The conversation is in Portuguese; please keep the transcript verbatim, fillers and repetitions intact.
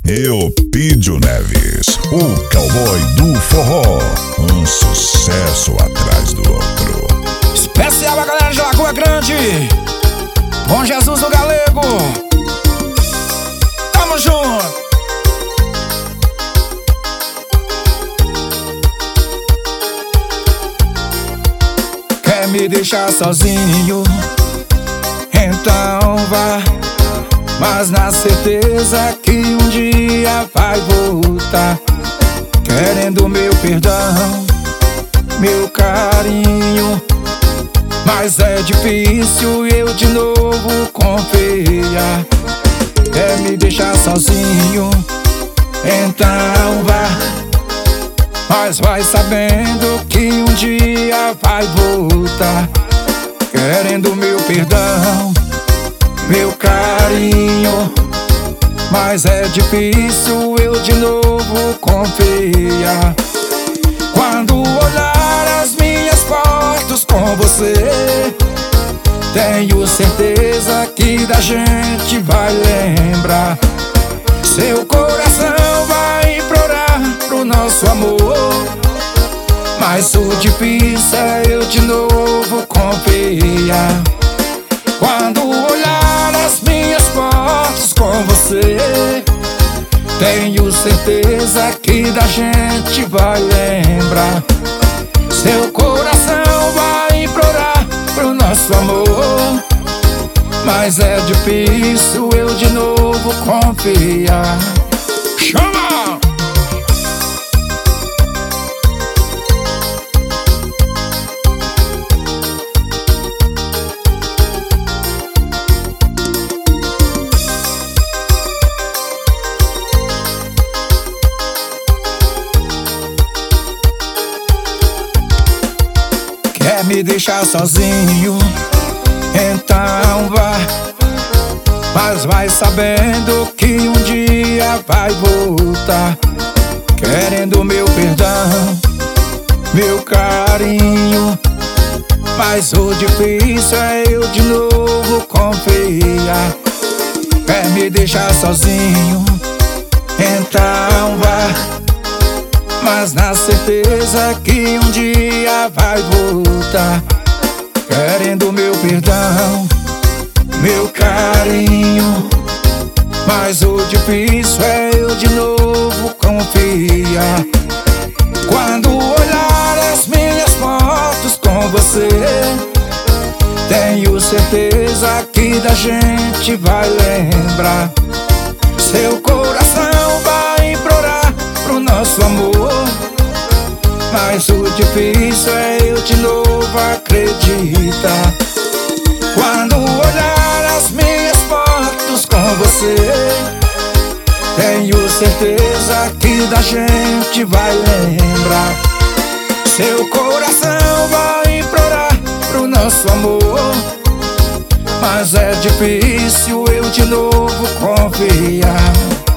Eupídio Neves, o cowboy do forró, um sucesso atrás do outro. Especial a galera de Lagoa Grande, Bom Jesus do Galego, tamo junto. Quer me deixar sozinho? Então vá, mas na certeza que um dia vai voltar, querendo meu perdão, meu carinho. Mas é difícil eu de novo confiar. Quer me deixar sozinho? Então vá, mas vai sabendo que um dia vai voltar, querendo meu perdão, meu carinho. Mas é difícil eu de novo confiar. Quando olhar as minhas fotos com você, tenho certeza que da gente vai lembrar. Seu coração vai implorar pro nosso amor, mas o difícil é eu de novo confiar. Quando olhar as minhas fotos com você, tenho certeza que da gente vai lembrar. Seu coração vai implorar pro nosso amor, mas é difícil eu de novo confiar. Chama! Quer me deixar sozinho? Então vá, mas vai sabendo que um dia vai voltar, querendo meu perdão, meu carinho. Mas o difícil é eu de novo confiar. Quer me deixar sozinho? Então vá, mas na certeza que um dia vai voltar, querendo meu perdão, meu carinho. Mas o difícil é eu de novo confiar. Quando olhar as minhas fotos com você, tenho certeza que da gente vai lembrar. Seu coração vai implorar pro nosso amor, mas o difícil é eu de novo acreditar. Quando olhar as minhas fotos com você, tenho certeza que da gente vai lembrar. Seu coração vai implorar pro nosso amor, mas é difícil eu de novo confiar.